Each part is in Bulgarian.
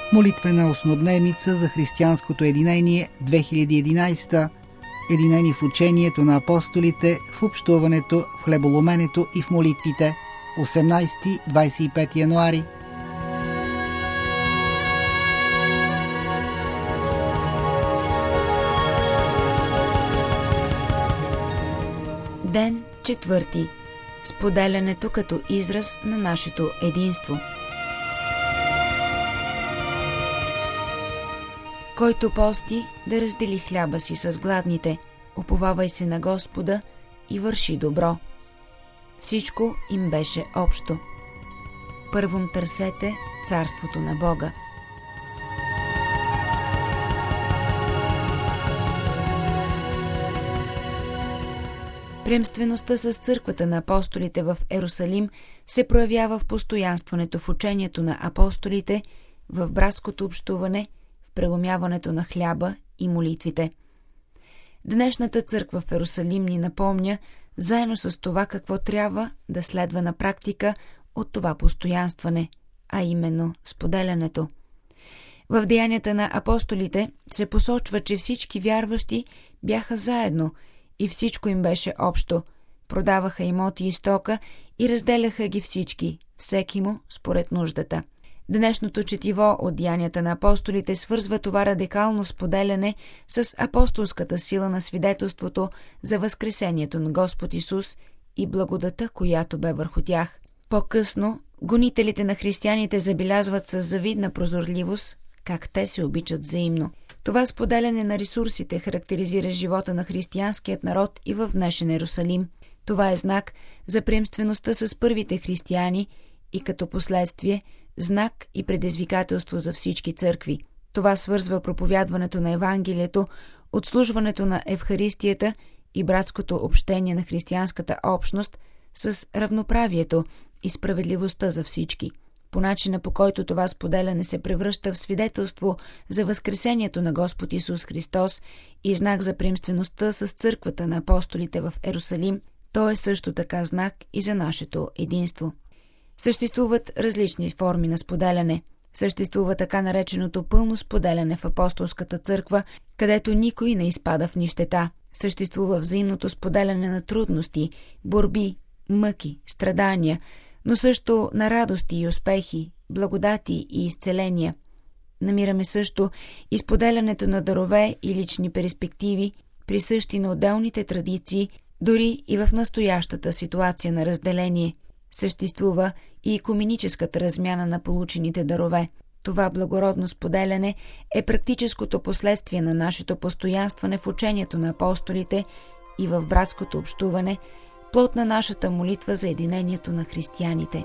Молитвена осмодневница за християнското единение 2011, единени в учението на апостолите, в общуването, в хлеболоменето и в молитвите, 18-25 януари. Ден 4. Споделянето като израз на нашето единство. Който пости, да раздели хляба си с гладните, уповавай се на Господа и върши добро. Всичко им беше общо. Първом търсете царството на Бога. Приемствеността с църквата на апостолите в Ерусалим се проявява в постоянстването в учението на апостолите, в братското общуване, в преломяването на хляба и молитвите. Днешната църква в Ерусалим ни напомня, заедно с това какво трябва да следва на практика от това постоянстване, а именно споделянето. В деянията на апостолите се посочва, че всички вярващи бяха заедно и всичко им беше общо. Продаваха имоти и стока и разделяха ги всички, всеки му според нуждата. Днешното четиво от деянията на апостолите свързва това радикално споделяне с апостолската сила на свидетелството за възкресението на Господ Исус и благодата, която бе върху тях. По-късно, гонителите на християните забелязват с завидна прозорливост как те се обичат взаимно. Това споделяне на ресурсите характеризира живота на християнският народ и в днешен Ерусалим. Това е знак за приемствеността с първите християни и като последствие знак и предизвикателство за всички църкви. Това свързва проповядването на Евангелието, отслужването на Евхаристията и братското общение на християнската общност с равноправието и справедливостта за всички. По начина, по който това споделяне се превръща в свидетелство за възкресението на Господ Исус Христос и знак за приемствеността с църквата на апостолите в Ерусалим, то е също така знак и за нашето единство. Съществуват различни форми на споделяне. Съществува така нареченото пълно споделяне в апостолската църква, където никой не изпада в нищета. Съществува взаимното споделяне на трудности, борби, мъки, страдания, но също на радости и успехи, благодати и изцеления. Намираме също и споделянето на дарове и лични перспективи, присъщи на отделните традиции, дори и в настоящата ситуация на разделение. Съществува и икуменическата размяна на получените дарове. Това благородно споделяне е практическото последствие на нашето постоянстване в учението на апостолите и в братското общуване, плод на нашата молитва за единението на християните.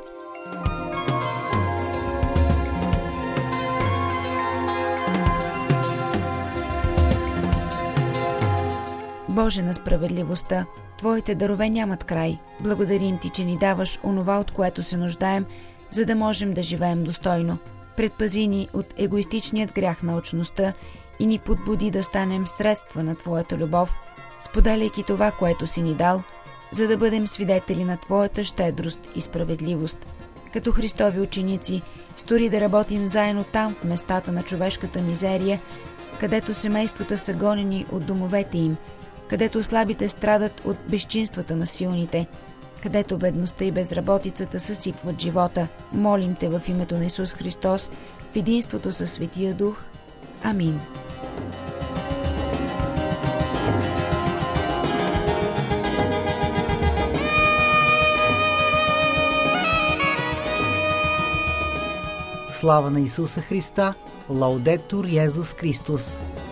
Боже на справедливостта, Твоите дарове нямат край. Благодарим Ти, че ни даваш онова, от което се нуждаем, за да можем да живеем достойно. Предпази ни от егоистичният грях на алчността и ни подбуди да станем средства на Твоята любов, споделяйки това, което си ни дал, за да бъдем свидетели на Твоята щедрост и справедливост. Като Христови ученици, стори да работим заедно там, в местата на човешката мизерия, където семействата са гонени от домовете им, където слабите страдат от безчинствата на силните, където бедността и безработицата съсипват живота. Молим Те в името на Исус Христос, в единството със Светия Дух. Амин. Слава на Исуса Христа! Лаудетур Йезус Христос!